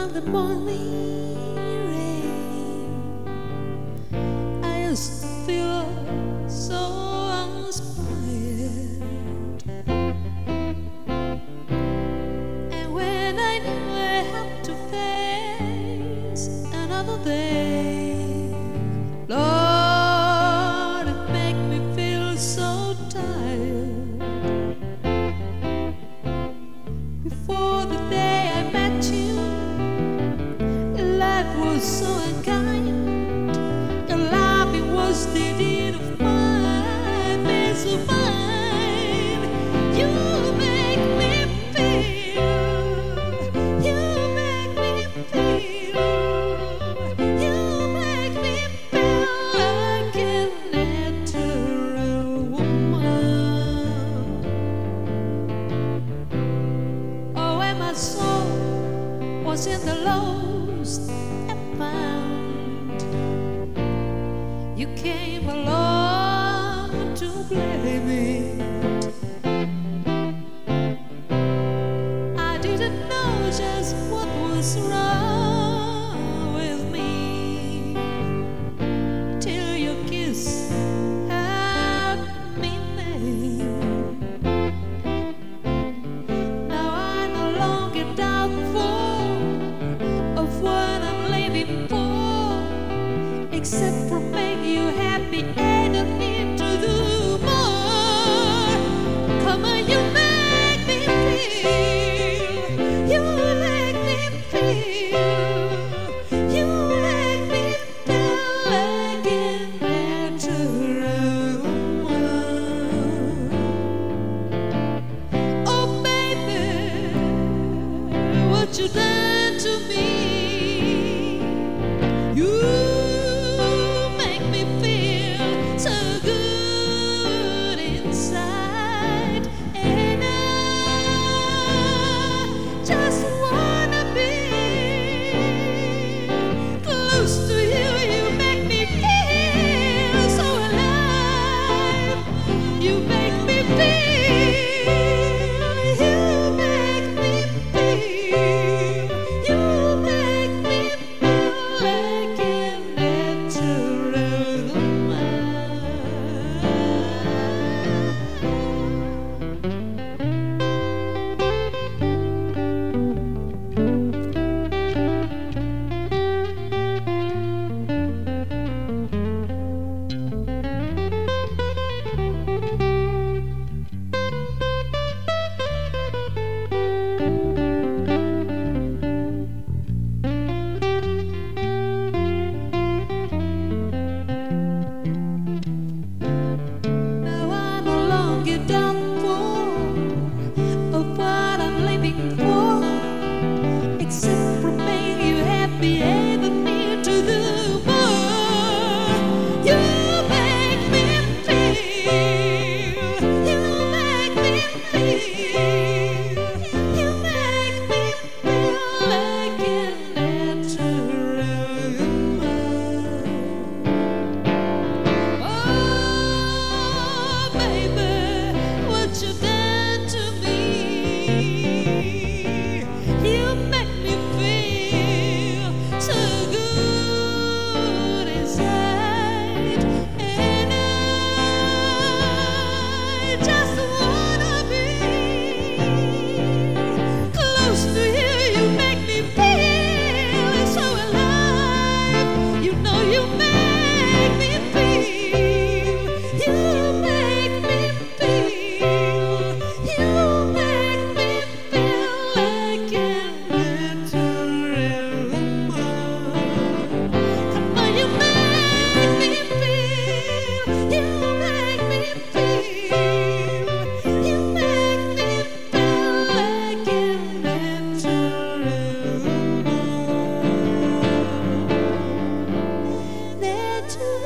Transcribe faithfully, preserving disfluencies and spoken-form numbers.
of the morning rain, I used to feel so inspired. And when I knew I had to face another day, Lord, it made me feel so tired. Before the day I met you, life was so unkind, and life it was the deed of mine, peace of mind. You make me feel, you make me feel, you make me feel like a natural woman. Oh, and my soul was in the lost and found. You came along to blame it. I didn't know just what was wrong with me till your kiss had me named. Now I no longer doubtful of what I'm living for, except for make you happy. I don't need to do more. Come on, you make me feel, you make me feel, you make me feel like a natural woman. Oh baby, what you done to me? You make me feel so good inside, and I just wanna be close to you. You make me feel so alive. You make me feel, you make me feel, you make me feel like a natural woman. Now I'm no longer doubtful of what I'm living for, except for make you happy. I don't need to do more. You make me feel, you make me feel, you make me feel like a natural woman. Oh, baby, what you done to me? You make me feel so good inside, and I just wanna be close to you. You make me feel so alive. You know you make me feel, you make me feel, you make me feel like a natural woman. Come on, you make me feel, you make me feel, you make me feel like a natural woman. Natural